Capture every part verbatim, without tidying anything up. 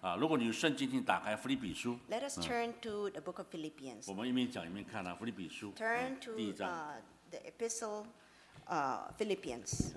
啊，如果你有圣经，请打开腓立比书。 Let us turn to the book of Philippians. 我们一面讲一面看啊，腓立比书 Turn 嗯 to 第一章。 uh, the epistle uh, Philippians.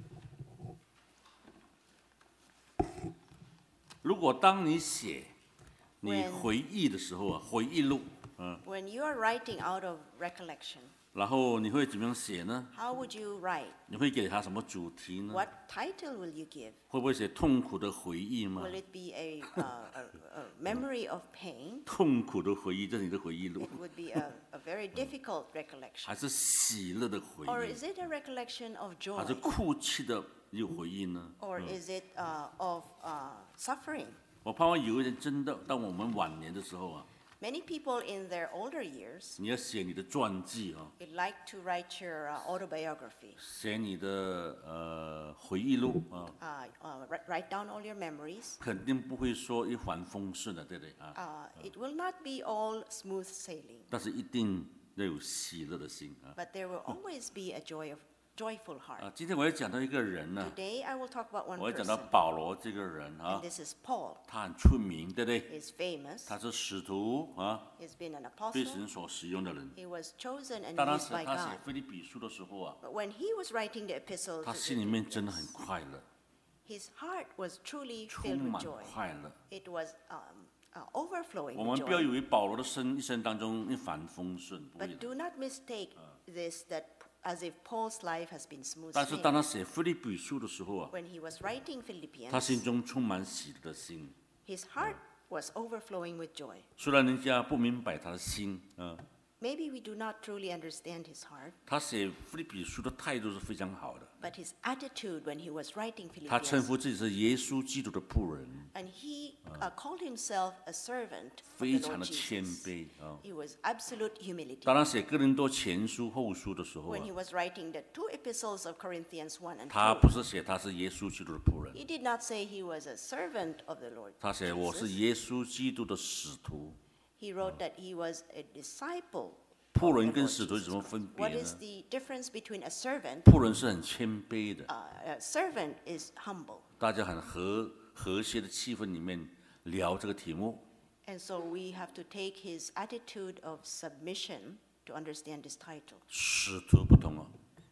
如果当你写你 When- 回忆的时候啊，回忆录，嗯， When you are writing out of recollection, 然后你会怎么样写呢？ how would you write? 你会给它什么主题呢？ What title will you give? 会不会写痛苦的回忆吗？ Will it be a, uh, a, a memory of pain? 痛苦的回忆，这是你的回忆录 It，would be a, a very difficult recollection. 还是喜乐的回 Or 忆， is it a recollection of 还是 joy? 哭泣的有回忆呢？ Or is it uh, of uh, suffering? 我盼望有一天真的，当我们晚年的时候啊， Many people in their older years 你要写你的传记啊， would like to write your uh, autobiography, 写你的呃回忆录啊， uh, uh, write, write down all your memories. 肯定不会说一帆风顺的，对不对啊？ Uh, it will not be all smooth sailing, 但是一定要有喜乐的心啊。 but there will always be a joy of, joyful heart. 啊，今天我要讲到一个人呢、 Today I will talk about one 我要讲到 person, 保罗这个人啊 and，this is Paul. 他很出名，对不对？ He's famous. 他是使徒啊， He's been an 被 apostle. 神所使用的人。 He was chosen and 当当 used 时 by 他写 God. 腓立比书的时候啊， But when he was writing the epistle 他 to 心 the 里面真的很 Philippians, 快乐， his heart was truly 充 filled with 满 joy. 快乐。 It was um, uh, overflowing 我 with 们不要以 joy. 为保罗的生一生当中一帆风顺，不会 But 的。 do not mistake this that as if Paul's life has been smooth 但是当 sailing. 他写腓立比书的时候啊， When he was writing 他心 Philippians, 中充满喜乐的心。 his heart was overflowing with joy. 虽然人家不明白他的心，嗯、 Maybe we do not truly understand his heart, 他写腓立比书的态度是非常好的。 but his attitude when he was writing 他称 Philippians, 呼自己是耶稣基督的仆人， and he uh, called himself a servant of 非 the 常 Lord 的谦 Jesus. 卑啊。 He was absolute humility. 当他写哥林多前书后书的时候 When 啊 he，was writing the two epistles of Corinthians one and 他 two, 不是写他是耶稣基督的仆人， he did not say he was a servant of the Lord 他写我是 Jesus. 耶稣基督的使徒。 He wrote that he was a disciple. 仆 of the 人跟 Lord 使徒有什么 Jesus 分 Christ. 别 What is 呢？ the difference between a servant? 仆人是很谦卑的， Uh, a servant is humble. 大家很和和谐的气氛里面聊这个题目。 And so we have to take his attitude of submission to understand this title. 使徒不同哦，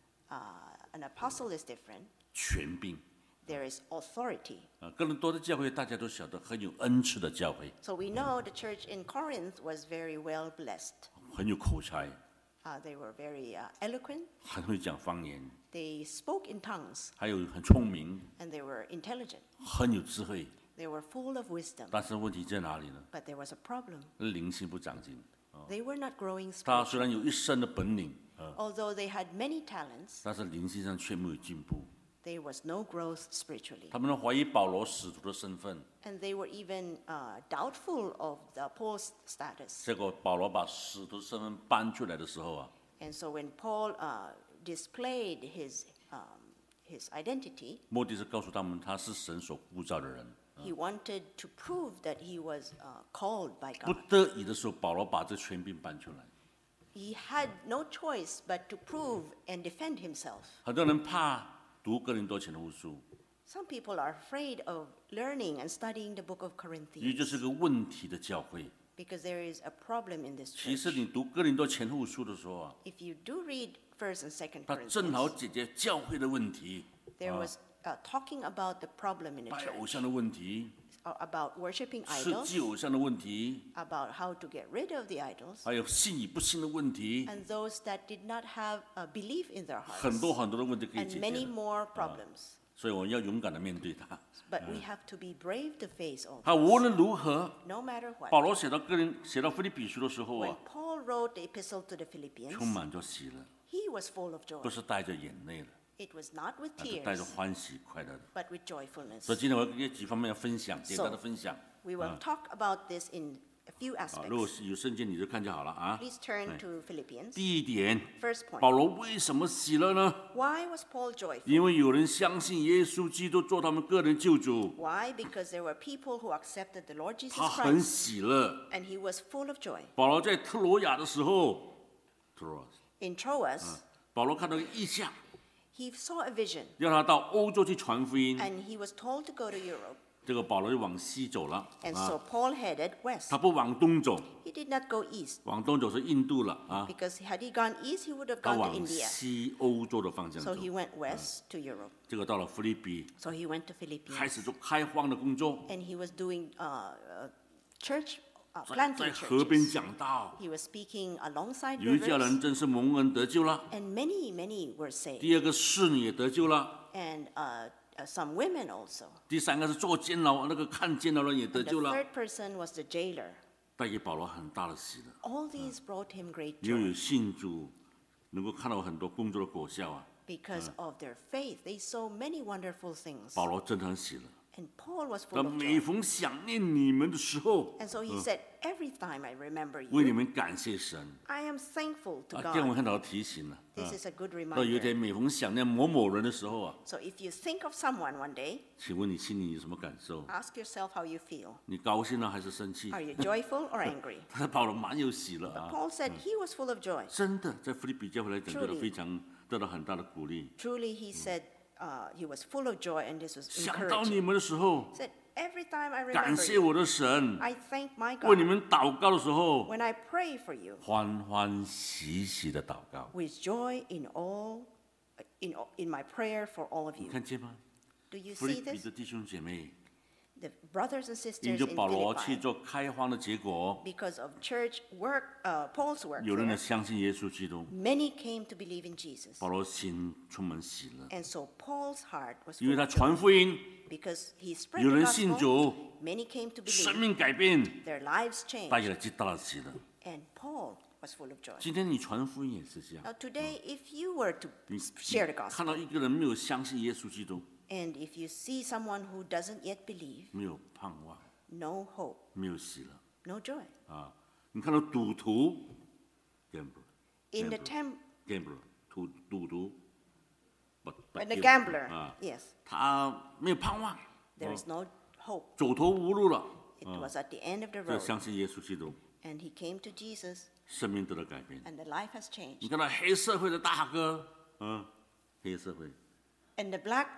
Uh, an apostle is different. 权柄 There is authority. 啊。哥林多的教会大家都晓得很有恩赐的教会， So we know the church in Corinth was very well blessed. 很有口才， Uh, they were very uh, eloquent. 很会讲方言， They spoke in tongues, 还有很聪明， and they were intelligent. 很有智慧。 They were full of wisdom. 但是问题在哪里呢？ But there was a problem. 灵性不长进。 They were not growing 他虽 spiritually. 然有一身的本领，啊， Although they had many talents, 但是灵性上却没有进步。 there was no growth spiritually. 他们都怀疑保罗使徒的身份， And they were even uh, doubtful of the apostles' status. 结果保罗把使徒身份搬出来的时候啊， And so when Paul uh, displayed his, um, his identity, 目的是告诉他们他是神所呼召的人。 he wanted to prove that he was uh, called by 不 God. 得已的时候，保罗把这权柄搬出来。 He had no choice but to prove and defend himself. 很多人怕读哥林多前后书， Some people are afraid of learning and studying the book of 因为这 Corinthians 是个问题的教会。 because there is a problem in this 其实 church. 你读哥林多前后书的时候啊， If you do read First and Second 他正好 Corinthians, 解决教会的问题， there was uh, talking about the problem in the 拜偶 church, 像的问题， uh, about worshiping 是 idols, 祭偶像的问题， about how to get rid of the idols, 还有信与不信的问题， and those that did not have a belief in their 很 hearts, 多很多的问题可以 and 解决 many 的。 more problems. 所以我们要勇敢的面对它。 But we have to be brave to face all 他 this. 无论如何， No matter what. 保罗写到哥林写到腓立比书的时候 When 啊， Paul wrote the epistle to the Philippians, 充满着喜乐， he was full of 不 joy. 是带着眼泪的， It was not with 而是带着 tears, 欢喜快乐的。 but with joyfulness. 所以今天我有几方面要分享，简单的分享 We will talk about this in a few 啊。如果 aspects. 是有圣经，你就看就好了啊。 Please turn 对 to Philippians. 第一点， First 保 point. 罗为什么喜乐呢？ Why was Paul joyful? 因为有人相信耶稣基督做他们个人救主， Why? Because there were people who accepted the Lord Jesus 他很 Christ, 喜乐。 and he was full of joy. 保罗在特罗亚的时候，特罗亚 In Troas, 保罗看到一个异象， he saw a vision, 要他到欧洲去传福音。 and he was told to go to Europe. 这个保罗就往西走了 And 啊 so，Paul headed west. 他不往东走， He did not go east, 往东走是印度了啊， because had he gone east, he would have 他 gone to 往 India. 西欧洲的方向 So 走， he went west to Europe. 这个到了菲律宾， So he went to 开始 Philippines. 做开荒的工作， And he was doing uh, uh, church, uh, 在 planting 在河边 churches. 讲道， He was speaking alongside 有一家人 rivers. 真是蒙恩得救了， And many, many were saved. 第二个侍女也得救了， And uh, uh, some women also. 第三个是做监牢那个看监牢的人也得 And the 救了， third person was the jailer. 带给保罗很大的喜乐。 All these brought him great 又有 joy 信主，能够看到很多工作的果效啊。 because of their faith. They saw many wonderful things. 保罗真的很喜乐。 And Paul was 他 full of 每 joy. 逢想念你们的时候， And so he said, every time I remember 为你 you, 们感谢神。 I am thankful to 啊，这样我 God. 看到提醒了。 This is a good 到有一天 reminder. 每逢想念某某人的时候啊， So if you think of someone one day, 请问你心里有什么感受？ ask yourself how you feel. 你高兴呢还是生气 Are？you joyful or angry? 他保罗蛮有喜乐啊， Paul said he was full of joy. 真的在菲律比教会来讲，得到 Truly 非常得到很大的鼓励。 Truly, he said uh, he was full of joy, and this was 想到 encouraging. 你们的时候， He said, every time I 感 remember 谢 you, 我的神， I thank my 为你 God. 们祷告的时候， When I pray for you, 欢欢喜喜的祷告。 with joy in all, in, all- in my prayer for all of 你 you. 看见吗？ Do you 菲 see 律比 this? 的弟兄姐妹， The brothers and 因 sisters 着 in 保罗去 Philippi, 做开荒的结果， because of church work, uh, Paul's work 有人呢 there, 相信耶稣基督， many came to believe in Jesus. 保罗心充满喜乐， And so Paul's heart was 因为 full 他 of 传 joy 福音， because he spread 有 the 人信 gospel. 主， Many came to 生 believe. 命改变， Their lives 带 changed. 给了极大的喜乐。 And Paul was full of joy. 今天你传福音也是这样， Now today, if you were to 你 share the 看 gospel, 到一个人没有相信耶稣基督， and if you see someone who doesn't yet believe, 没有盼望， no hope, 没有喜乐 no joy. 啊！你看到赌徒，gambler， In the Gambler. temp, gambler，赌赌徒，不不 and the ，gambler， gambler, 啊， yes, 他没有盼望， there is no hope. 走投无路了， It was at the end of the 就 road, 相信耶稣基督， and he came to Jesus, 生命得到改变。 and the life has 你 changed. 看到黑社会的大哥，嗯，黑社会 And the black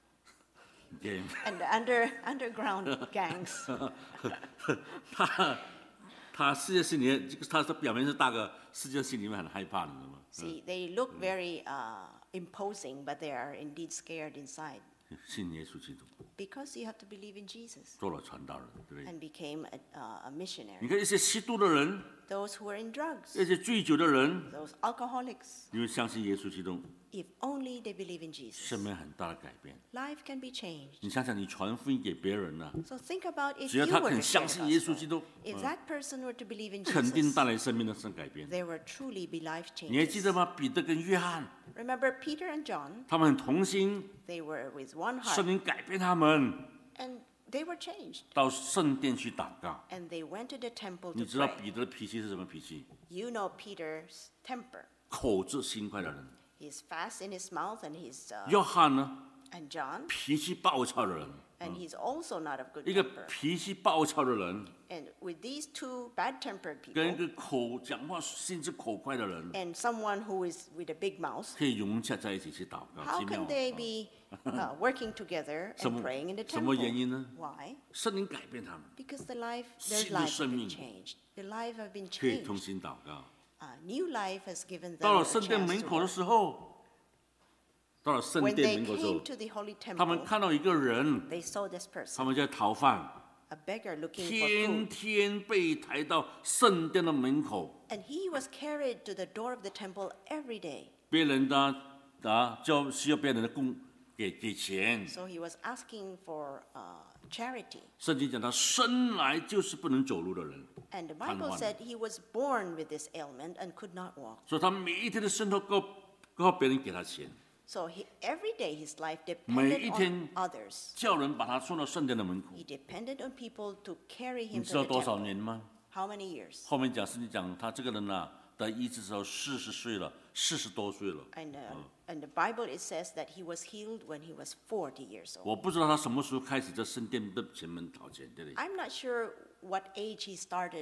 game， and the under underground gangs, 他他世界心里，这个他的表面是大哥，世界心里面很害怕，你知道吗？ see, they look very uh, imposing, but they are indeed scared inside 信耶稣基督， because you have to believe in Jesus 做了传道人，对不对？ and became a, uh, a 你 missionary. 看一些吸毒的人， Those who are in drugs, 一些醉酒的人， those alcoholics, 因为相信耶稣基督， if only they believe in Jesus, 生命很大的改变。 life can be changed. 你想想，你传福音给别人呢、 So think about if 只要 you 他 were 肯 to share 相 the 信耶稣 gospel, 基督， if that person were to believe in 肯定 Jesus, 带来生命的生改变。 there will truly be life 你还记得 changes. 吗？彼得跟约翰， Remember Peter and John, 他们很同心， they were with one 圣 heart 灵改变他们， and they were changed. 到圣殿去祷告。 And they went to the temple 你 to 知道 pray. 彼得的脾气是什么脾气？ You know Peter's temper. 口直心快的人。 He's fast in his mouth and he's, uh, 约翰呢， and John, 脾气暴躁的人。 and he's also not of good 一个 temper. 脾气暴躁的人， And with these two bad-tempered 跟一 people 个口讲话心智口快的人， and someone who is with a big mouth, 可以融洽在一起去祷告。 how 奇妙 can 啊 they be uh, working together 什 and 么- praying in the 什么 temple? 原因呢？ Why? 圣灵改变他们， Because the life, their 新的 lives 生 have 命 been changed. Their life have been 可以同 changed. 心祷告。 A new life has given them 到 a 了圣殿 chance 门 to 口的 work. 时候，到了圣 When 殿 they 门口的时候 came，to the holy 他们 temple, 看到一个人， they saw this 他 person, 们在逃犯， a beggar looking for 天 food. 天被抬到圣殿的门口， And he was carried to the door of the temple every day. 别人的啊，就需要别人的供给给钱。 So he was asking for uh, charity. 圣经讲他生来就是不能走路的人， And the Bible Hanwan. said he was born with this ailment and could not walk. 所以他每一天的生活靠靠别人给他钱， So he, every day his life 每 depended 一 on 天 others. 叫人把他送到圣殿的门口。 He depended on people to carry 你 him 知 to 道 the 多少 temple. 年吗？ How many years? 后面讲圣经讲他这个人呐、得医治之后四十岁了，四十多岁了。 And, uh, and the Bible, it says that he was healed when he was forty years old. 我不知道他什么时候开始在圣殿的前门讨钱，对不对？ I'm not sure what age he started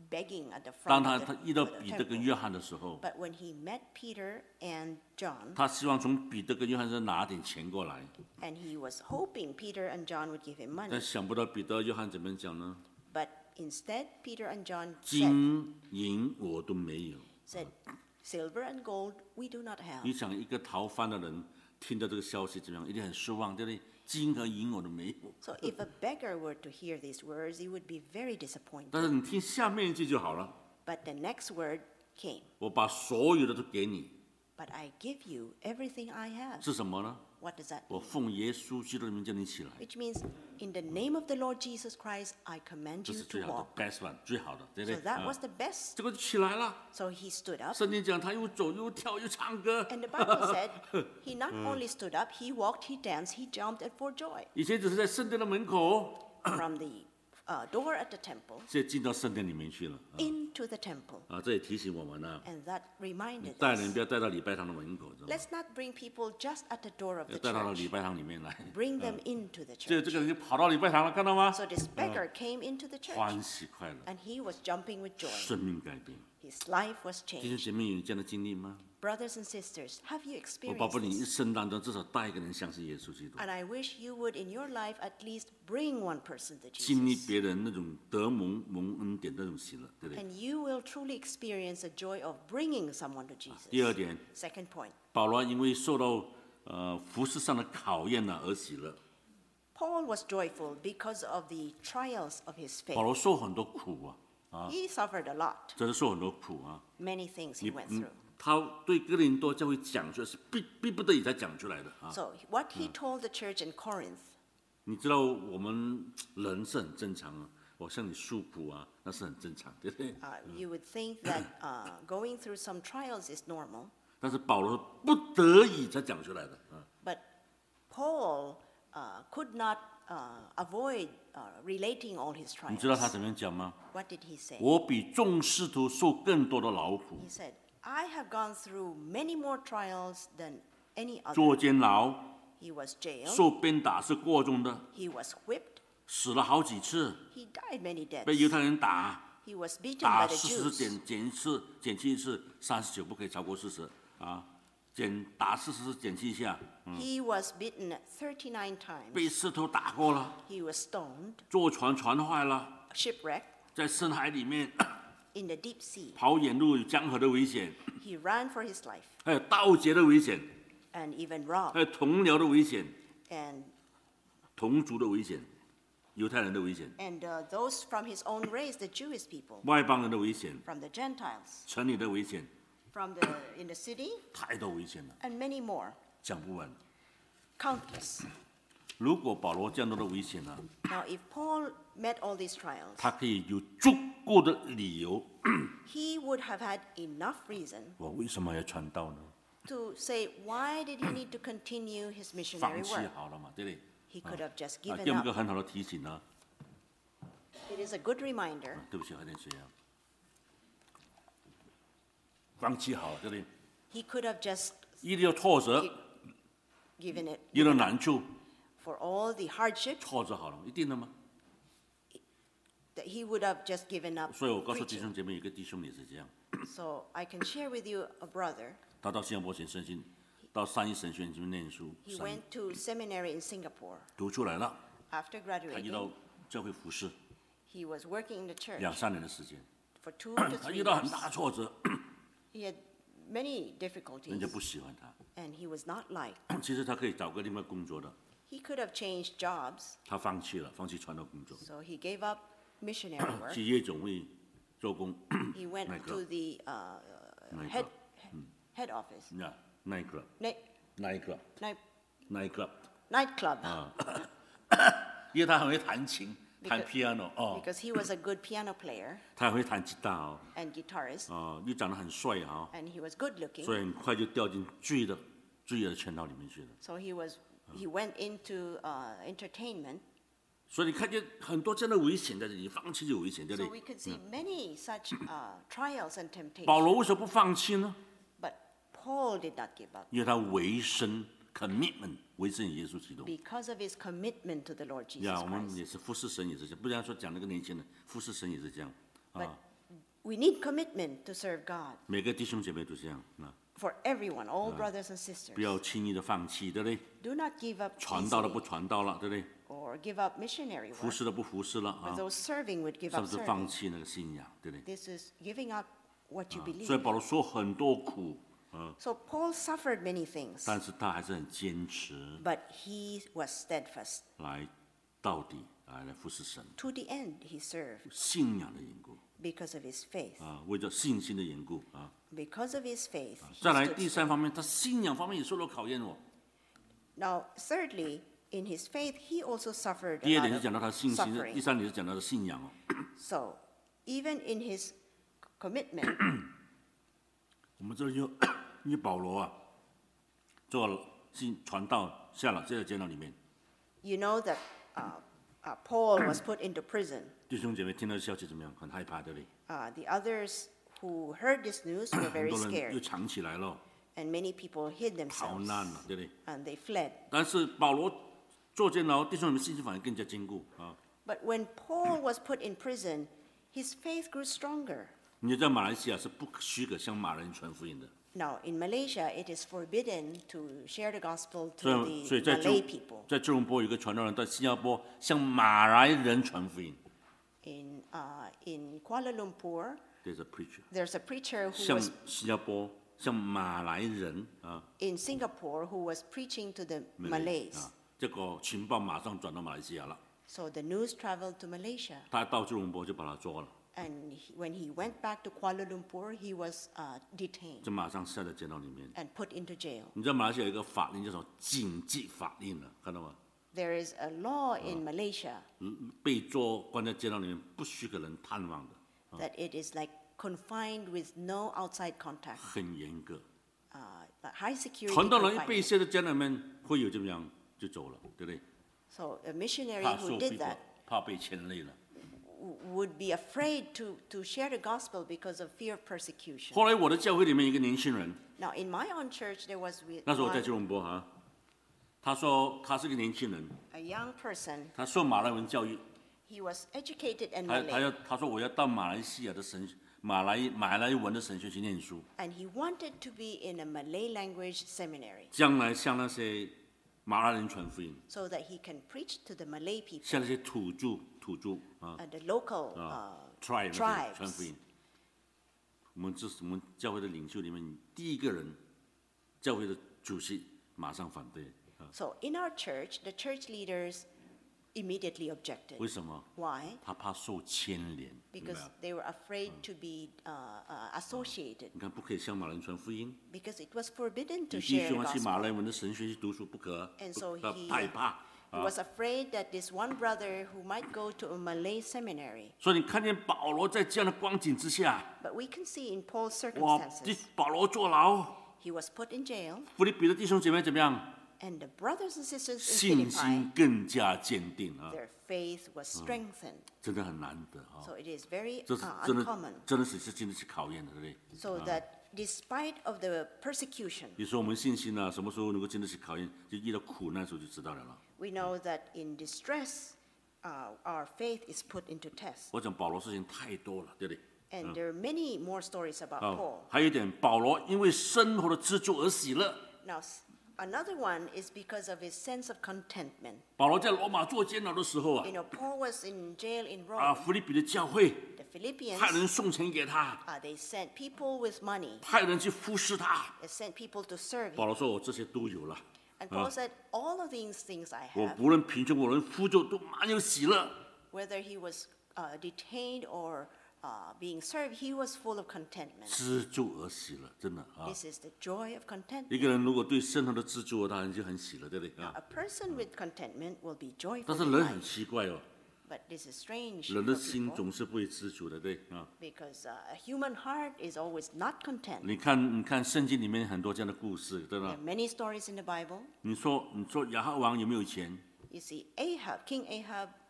begging at the 当 front 他 of 他 the, 遇到 of the 彼得跟 temple. 约翰的时候， But when he met Peter and John, 他希望从彼得跟约翰身上拿点钱过来， and he was hoping Peter and John would give him 但 money, 想不到彼得、约翰怎么讲呢？ but instead Peter and John said, 金银我都没有。 said, silver and gold we do not have. 你想一个逃犯的人听到这个消息怎么样？一定很失望，对不对？金和银我都没有。 So if a beggar were to hear these words, he would be very disappointed. 但是你听下面一句就好了， But the next word came, 我把所有的都给你， but I give you everything I have. 是什么呢？ What does that 我 mean? 奉耶稣基督的名叫你起来， Which means, in the name of the Lord Jesus Christ, I command 这 you 是 to 最好 walk. 的 best one，最好的，对不 So 对？ that 啊 was the best. 这个就起来了。 So he stood up. 圣经讲他又走又跳又唱歌， And the Bible said he not only stood up, he walked, he danced, he jumped and for joy. 以前只是在圣殿的门口， From the uh, door at the temple 现在进到圣殿里面去了。 into the temple. 啊，这也提醒我们呢， And that reminded 带人 us, 不要带到礼拜堂的门口，知道吗？ let's not bring people just at the door of 要 the 带到礼 church. 拜堂里面来。 Bring them into the 这 church. 这个人就跑到礼拜堂了，看到吗？ So this beggar came into the church 欢喜快乐， and he was jumping with joy. 生命改变。 His life was 弟兄 changed. 姐妹有这样的经历吗？ Brothers and sisters, have you 我宝 experienced 贝，你一 this? 生当中至少带一个人相信耶稣基督， And I wish you would, in your life, at least bring one person to 经历 Jesus. 别人那种得蒙蒙恩典的那种喜乐，对不对？ And you will truly experience the joy of bringing someone to 第二 Jesus. 点， Second point, 保罗因为受到呃服饰上的考验呢而喜乐。 Paul was joyful because of the trials of his 保 faith. 罗受很多苦啊， He suffered a lot, 真的受很多苦啊。 many things he 你 went 嗯 through. 他对哥林多教会讲出来是逼逼不得已才讲出来的啊。 So what he told the church in Corinth, 你知道我们人是很正常啊，我向你诉苦啊，那是很正常，对不对？ uh, you would think that uh, going through some trials is normal, 但是保罗不得已才讲出来的啊。 but Paul uh, could not uh, avoid uh, relating all his 你知道他 trials. 怎么样讲吗？ What did he say? 我比众使徒受更多的劳苦， He said, I have gone through many more trials than any other. 坐监牢， He was jailed, 受鞭打是过重的， he was whipped, 死了好几次， he died many 被犹 deaths. 太人打， He was beaten 打 by the 四十 Jews. 减减一次，减去一次，三十九不可以超过四十啊，减打四十减去一下， He was beaten thirty-nine 被 times. 石头打过了， He was stoned, 坐船船坏了， shipwrecked 在深海里面 in the deep sea. 跑远路有江河的危险， He ran for his life 还有盗劫的危险， and even robbed 还有同僚的危险， and 同族的危险，犹太人的危险， and uh, those from his own race, the Jewish people, 外邦人的危险， from the Gentiles, 城里的危险， from the in the city, 太多危险了， and many more, 讲不完。 countless. 如果保罗这样多的危险呢、 Now, if Paul met all these trials, 他可以有足够的理由， he would have had enough reason 我为什么要传道呢？ to say, why did he need to continue his 放 missionary 弃 work? 好了嘛，对不对？ He could have just 啊， given 给我们一 up. 个很好的提醒呢、 It is a good reminder. 对不起，喝点水啊。放弃好了，对不对？ He could have just 遇到挫折， given it 遇到难处， for all the hardship 挫折好了，一定的吗？ that he would have just given up 所以我告诉弟 preaching. 兄姐妹，有一个弟兄也是这样， So I can share with you a brother. 他到新加坡神神训，到三一神学院去念书， He 三 went to seminary in Singapore. 读出来了， After 他遇到 graduating, 教会服侍 he was working in the church 两三年的时间， for two to 他 three 遇到很 years. 大的挫折， He had many 人 difficulties, 家不喜欢他。 and he was not liked. 其实他可以找个地方工作的， He could have changed jobs, 他放弃了，放弃传道工作， so he gave up missionary work. 去夜总会做工， He went 那个 to the uh, Nightclub. head head office, 那 nightclub night nightclub night nightclub， nightclub, 因为他很会弹琴，弹 Because- piano 哦， because he was a good piano player 他还会弹吉他哦， and guitarist, 哦，又长得很帅啊、 and he was good 所 looking. 以很快就掉进罪的罪的圈套里面去了。 So he was he went into uh, entertainment. 所以你看见很多这样的危险在这里，放弃就有危险，对不 So 对？ we could see many such uh, trials and 保 temptations. 罗为什么不放弃呢？ But Paul did not give up 因为他维生 commitment 维生耶稣基督。 because of his commitment to the Lord Jesus 呀，我们 Christ. 也是服侍神也是这样，不然说讲那个年轻人服侍神也是这样 But 啊。 We need commitment to serve God 每个弟兄姐妹都这样啊， for everyone, all brothers and sisters. 不要轻易的放弃，对不对？ Do not give up 传道的 easily 不传道了，对不对？ or give up missionary 服 work. 侍的不服侍了 But 啊， those serving would give 甚 up 至放 serving. 弃那个信仰，对不对？ This is giving up what you 所以 believe. 保罗说很多苦， So Paul suffered many things, 但是他还是很坚持 but he was steadfast. 来到底来来服侍神， To the end, he served 信仰的缘故 because of his faith. 啊，为着信心的缘故啊。 Because of his faith, he 再来 stood 第三方面，他信仰方面也受到考验哦。 Now, thirdly, in his faith, he also suffered 第 a 二点 lot 是讲到他 of 信心，第 suffering. 三点是讲到他信仰哦。 So, even in his commitment, 我们这里就因为保罗啊，做了信传道下了这个监牢里面， you know that uh, uh, Paul was put into prison. 弟兄姐妹听到消息怎么样？很害怕，对不对？ Uh, the others who heard this news were 很 very 多人又 scared, 藏起来了， and many people hid 逃 themselves, 难了，对不对？ and they fled. 但是保罗坐监牢，弟兄姐妹信心反而更加坚固啊。 But when Paul was put in prison, his faith grew stronger. 你在马来西亚是不许可向马来人传福音的， Now, in Malaysia, it is forbidden to share the gospel 所 to 以所以 the 在 Malay 吉 people. 在吉隆坡有一个传道人在新加坡向马来人传福音 In, uh, in Kuala Lumpur, ，There's a preacher， there's a preacher who 向 was 新加坡向马来人啊 in Singapore who was preaching to the ，Malay， Malays. 啊，这个情报马上转到马来西亚了， So the news traveled to Malaysia. 他到吉隆坡就把他抓了， And he, when he went back to Kuala Lumpur, he was uh, detained 就马上下在监牢里面。 and put into jail. 你知道马来西亚有一个法令叫做禁忌法令了，看到吗？ There is a law in Malaysia 嗯被捉关在监牢里面，不许给人探望的， that it is like confined with no outside contact, 很严格。 uh, like high security 传道人一被 confinement. 卸在监牢里面，会有怎么样就走了，对不对？ So a missionary 怕 who 受逼 did 迫 that， 怕被牵累了。 w- would be afraid to, to share the gospel because of fear of persecution. 后来我的教会里面有一个年轻人， Now, in my own church, there was with 那时候我在 one, 吉隆坡啊，他说他是个年轻人， a young person. 他受马来文教育， He was educated in 他他 Malay, 要他说我要到马来西亚的神马来马来文的神学去念书， and he wanted to be in a Malay language seminary 将来向那些马来人传福音， so that he can preach to the Malay people 向那些土著土著啊 and the local uh, 啊 tribe 那些传 tribes. 福音。我们这是我们教会的领袖里面第一个人，教会的主席马上反对啊， So in our church, the church leaders immediately objected. 为什么？ Why? 他怕受牵连，明白 Because 吗？ they were afraid to be uh, uh, associated. 你看，不可以向马来人传福音， Because it was forbidden 你 to 弟 share 兄 the 要去马 gospel. 来文的神学去读书，不可， And so 他 he- 害怕 He 啊。 was afraid that this one brother who might go to a Malay seminary. 所以你看见保罗在这样的光景之下， But we can see in Paul's 哇，这 circumstances, 保罗坐牢， he was put in jail, 腓立比的弟兄姐妹怎么样？ and the brothers and sisters in 信 Philippi, 心更加坚定啊， their faith was strengthened. 真的很难得啊。 So it is very 这是 uh, 真的 uncommon. 真的是是经得起考验的，对不对？ So that despite of the persecution, 比如说我们信心啊，什么时候能够经得起考验，就遇到苦难的时候就知道了了。 we know that in distress, uh, our faith is put into test. 我讲保罗事情太多了，对不对？ And there are many more stories about 哦 Paul.， 还有一点，保罗因为生活的知足而喜乐。 Now, s- another one is because of his sense of contentment. 保罗在罗马做监牢的时候啊 You，know, Paul was in jail in 啊， Rome. 腓立比的教会 The Philippians, 派人送钱给他， uh, they sent people with money. 派人去服侍他。 They sent people to serve 保 him. 罗说：“我这些都有了， And Paul said, all of these things I 我 have, 无论贫穷，我能富足，都满有喜乐。 whether he was uh, detained or uh, being served, he was full of contentment. 知足而喜乐，真的啊！ This is the joy of 一 contentment. 个人如果对生活的知足，当然就很喜乐，对不对啊？ A person with contentment will be 但 joyful 是 in 人很 life. 奇怪哦， But this is strange 人 for 的心 people 总是不会知足的，对啊。 because uh, a human heart is always not content. 你看，你看圣经里面很多这样的故事，对 There 吧 are？many stories in the Bible. 你说，你说亚哈王有没有钱？ You see, Ahab, King Ahab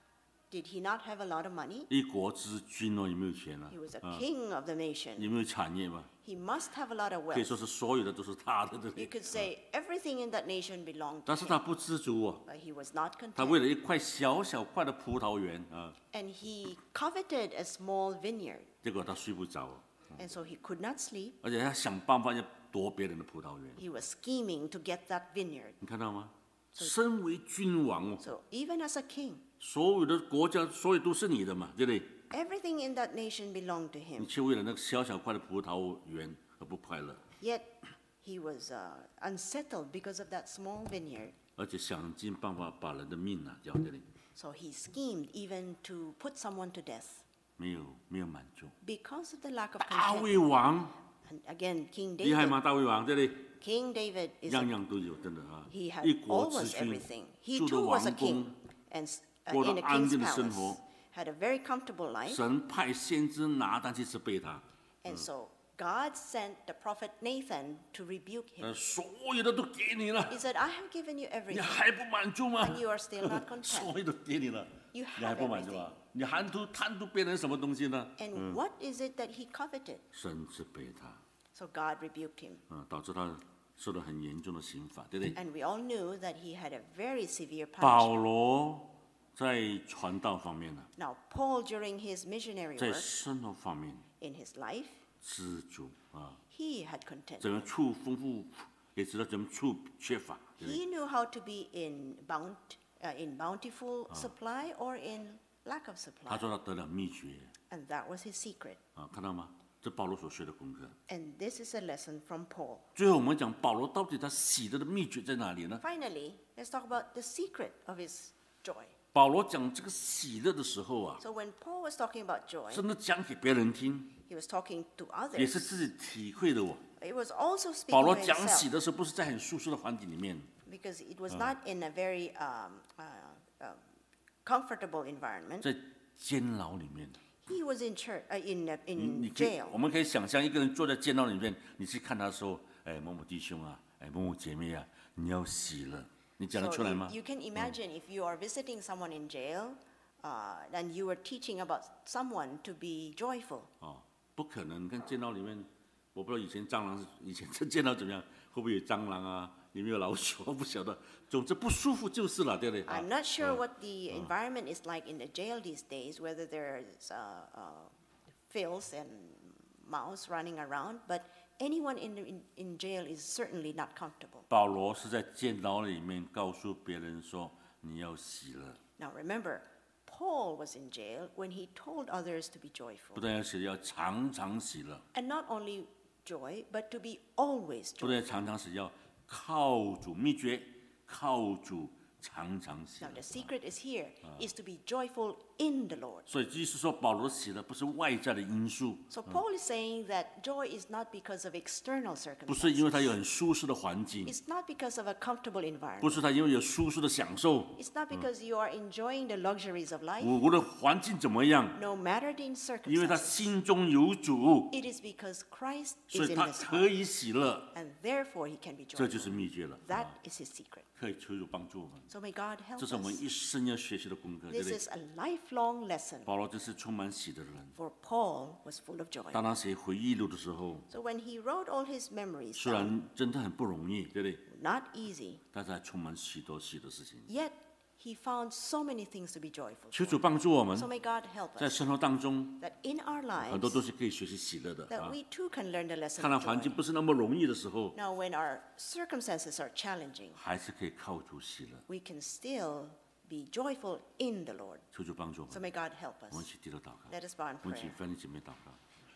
Did he not have a lot of money? 一国之君哦，有没有钱啊 He？was a 啊， king of the nation. 有没有产业嘛？ He must have a lot of 可以 wealth. 说是所有的都是他的，对不 You 对？ could say everything in that nation belonged to 但是 him, 他不知足哦， but he was not 他为 content. 了一块小小块的葡萄园啊， And he coveted a small vineyard, 结果他睡不着， and so he could not sleep. 而且他想办法要夺别人的葡萄园， He was scheming to get that vineyard. 你看到吗？身为君王哦， So even as a king, 所有的国家，所有都是你的嘛，对不对？ everything in that nation belonged to 你 him. 却为了那个小小块的葡萄园而不快乐， Yet he was uh, unsettled because of that small vineyard. 而且想尽办法把人的命啊交给你， So he schemed even to put someone to death 没有没有满足。 because of the lack of 大 content. 卫王 And again, King 厉害 David, 吗？大卫王对不对？ King David is 样 a, 样都有，真的啊！ he had 一国之 almost 君 everything. He 住的 too was a 王宫 king，and s- uh, 过得 in a 安 king's 定的生 palace, 活。 had a very comfortable life. 神派先知拿单去责备他， And so God sent the prophet Nathan to rebuke him. 呃，所有的都给你了， He said, I have given you 你 everything, 还不满足吗？ and you are still not content. 所有都给你了， You 你还 have 不满足啊？你还图贪图别人什么东西呢？ And what is it that he coveted? 神责备他， So God rebuked him. 嗯，导致他受到很严重的刑罚，对不对？ And we all knew that he had a very severe 保 punishment. 罗在传道方面呢， Now, Paul, during his missionary 在 work 生活方面 in his life, 知足啊， he had content. 怎么处丰富，也知道怎么处缺乏，对不对？ He knew how to be in, bount, uh, in bountiful supply or in lack of 他 supply. 说他得了秘诀 And that was his secret. 啊，看到吗？这保罗所学的功课。 And this is a lesson from Paul. 最后我们讲保罗到底他喜乐的秘诀在哪里呢？ Finally, let's talk about the secret of his joy. 保罗讲这个喜乐的时候啊， So when Paul was talking about joy, 真的讲给别人听， he was talking to 也是 others. 自己体会的哦。 It was also 保 speaking 罗 to 讲喜 himself 的时候，不是在很舒适的环境里面， because it was not in a very um, uh, um, comfortable environment. 在监牢里面。 He was in church, uh, in, uh, 你 in 你可以， jail. 我们可以想象一个人坐在监牢里面，你去看他的时候，哎，某某弟兄啊，哎，某某姐妹啊，你要喜乐，你讲得 So 出来 you, 吗？ you can imagine if you are visiting someone in jail uh, and you are teaching about someone to be joyful. 哦，不可能。你看监牢里面，我不知道以前蟑螂是以前这监牢怎么样，会不会有蟑螂啊？有没有老鼠？我不晓得。总之不舒服就是了，对不对？啊 I'm not sure what the environment is like in the jail these days, whether there's uh, uh, filth and mouse running around, but anyone in, in, in jail is certainly not comfortable. 保罗是在监牢里面告诉别人说：“你要喜乐， Now remember, Paul was in jail when he told others to be 不 joyful. 但要喜乐，要常常喜乐， And not only joy, but to be always 不但 joyful. 要常常喜，要靠主秘诀，靠主常常喜 Now 乐。 the secret is here, is to be joyful in the Lord. 所以意思说，保罗的喜乐不是外在的因素， So Paul is saying that joy is not because of external 不是因为他 circumstances. 有很舒适的环境， It's not because of a comfortable 不 environment. 是他因为有舒适的享受。 It's not because you are enjoying the luxuries of life, 无无论环境怎么样， no matter the 因为他 circumstances. 心中有主， It is because Christ 所 is 以 in 他 his 可 heart, 以喜乐， and therefore he can be 这就是 joyful. 秘诀了。 That 啊 is his secret. 可以求主帮助我们， So may God help 这是我们 us. 一生要学习的功课，对不 This 对？ is a lifelong lesson, 保罗就是充满喜的人。 for Paul was full of joy. 当他写回忆录的时候， So when he wrote all his memories 虽 down, 然真的很不容易，对不对？ not easy, 但是还充满许多喜的事情。 yet he found so many things to be joyful 求 for. 主帮助我们， So may God help 在 us 生活当中， that in our 很多 lives 东西可以学习喜乐的 that 啊。 we too can learn the lesson 看到 of 环境 joy. 不是那么容易的时候， Now when our circumstances are challenging, 还是可以靠主喜乐。 we can still be joyful in the Lord. 求主帮助我 So 们， may God help 我们一 us. 起低头祷告， Let us bow in 我们一起 prayer. 分弟姐妹祷告。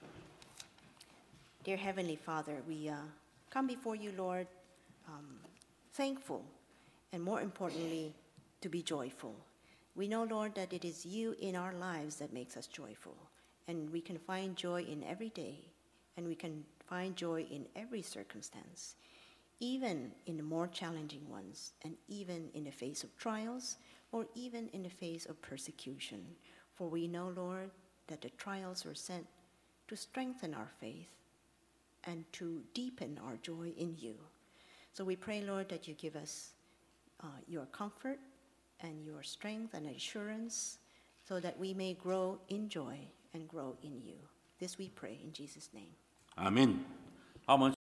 Dear Heavenly Father, we uh, come before you, Lord, um, thankful, and more importantly, to be joyful. We know, Lord, that it is you in our lives that makes us joyful, and we can find joy in every day, and we can find joy in every circumstance, even in the more challenging ones, and even in the face of trials, or even in the face of persecution. For we know, Lord, that the trials are sent to strengthen our faith and to deepen our joy in you. So we pray, Lord, that you give us uh, your comfort and your strength and assurance so that we may grow in joy and grow in you. This we pray in Jesus' name. 阿门。好，我们。